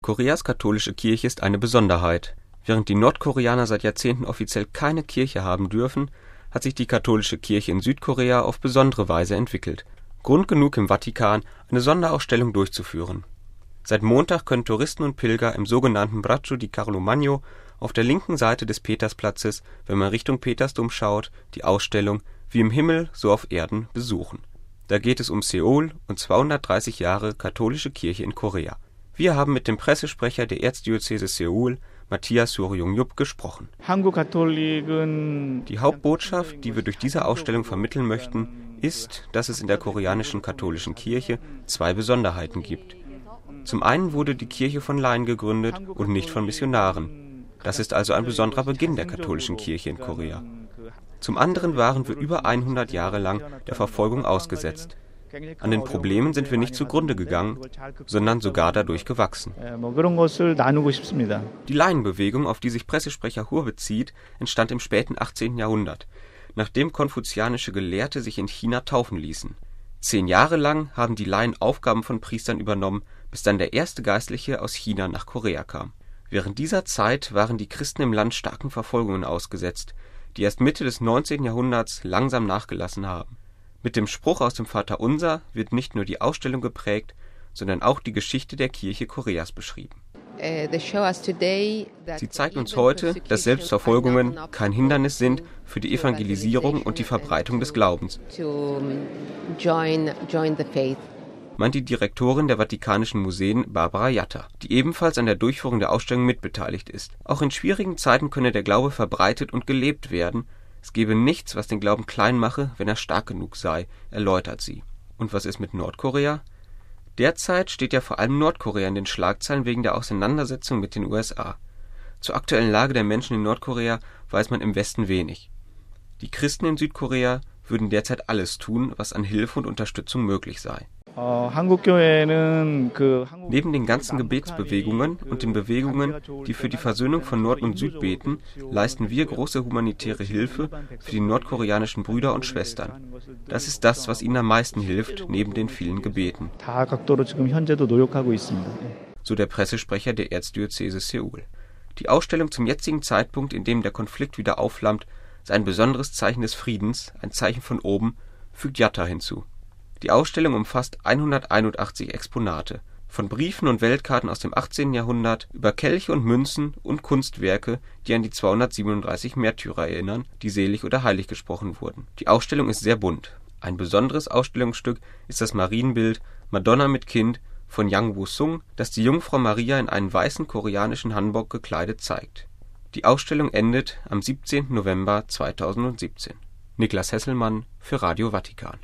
Koreas katholische Kirche ist eine Besonderheit. Während die Nordkoreaner seit Jahrzehnten offiziell keine Kirche haben dürfen, hat sich die katholische Kirche in Südkorea auf besondere Weise entwickelt. Grund genug im Vatikan, eine Sonderausstellung durchzuführen. Seit Montag können Touristen und Pilger im sogenannten Braccio di Carlo Magno auf der linken Seite des Petersplatzes, wenn man Richtung Petersdom schaut, die Ausstellung Wie im Himmel, so auf Erden besuchen. Da geht es um Seoul und 230 Jahre katholische Kirche in Korea. Wir haben mit dem Pressesprecher der Erzdiözese Seoul, Matthias Suryoung-Yup, gesprochen. Die Hauptbotschaft, die wir durch diese Ausstellung vermitteln möchten, ist, dass es in der koreanischen katholischen Kirche zwei Besonderheiten gibt. Zum einen wurde die Kirche von Laien gegründet und nicht von Missionaren. Das ist also ein besonderer Beginn der katholischen Kirche in Korea. Zum anderen waren wir über 100 Jahre lang der Verfolgung ausgesetzt. An den Problemen sind wir nicht zugrunde gegangen, sondern sogar dadurch gewachsen. Die Laienbewegung, auf die sich Pressesprecher Hur bezieht, entstand im späten 18. Jahrhundert, nachdem konfuzianische Gelehrte sich in China taufen ließen. 10 Jahre lang haben die Laien Aufgaben von Priestern übernommen, bis dann der erste Geistliche aus China nach Korea kam. Während dieser Zeit waren die Christen im Land starken Verfolgungen ausgesetzt, die erst Mitte des 19. Jahrhunderts langsam nachgelassen haben. Mit dem Spruch aus dem Vaterunser wird nicht nur die Ausstellung geprägt, sondern auch die Geschichte der Kirche Koreas beschrieben. Sie zeigt uns heute, dass Selbstverfolgungen kein Hindernis sind für die Evangelisierung und die Verbreitung des Glaubens, meint die Direktorin der Vatikanischen Museen Barbara Jatta, die ebenfalls an der Durchführung der Ausstellung mitbeteiligt ist. Auch in schwierigen Zeiten könne der Glaube verbreitet und gelebt werden. Es gebe nichts, was den Glauben klein mache, wenn er stark genug sei, erläutert sie. Und was ist mit Nordkorea? Derzeit steht ja vor allem Nordkorea in den Schlagzeilen wegen der Auseinandersetzung mit den USA. Zur aktuellen Lage der Menschen in Nordkorea weiß man im Westen wenig. Die Christen in Südkorea würden derzeit alles tun, was an Hilfe und Unterstützung möglich sei. Neben den ganzen Gebetsbewegungen und den Bewegungen, die für die Versöhnung von Nord und Süd beten, leisten wir große humanitäre Hilfe für die nordkoreanischen Brüder und Schwestern. Das ist das, was ihnen am meisten hilft, neben den vielen Gebeten. So der Pressesprecher der Erzdiözese Seoul. Die Ausstellung zum jetzigen Zeitpunkt, in dem der Konflikt wieder aufflammt, sei ein besonderes Zeichen des Friedens, ein Zeichen von oben, fügt Jatta hinzu. Die Ausstellung umfasst 181 Exponate, von Briefen und Weltkarten aus dem 18. Jahrhundert über Kelche und Münzen und Kunstwerke, die an die 237 Märtyrer erinnern, die selig oder heilig gesprochen wurden. Die Ausstellung ist sehr bunt. Ein besonderes Ausstellungsstück ist das Marienbild Madonna mit Kind von Yang Woo-sung, das die Jungfrau Maria in einen weißen koreanischen Hanbok gekleidet zeigt. Die Ausstellung endet am 17. November 2017. Niklas Hesselmann für Radio Vatikan.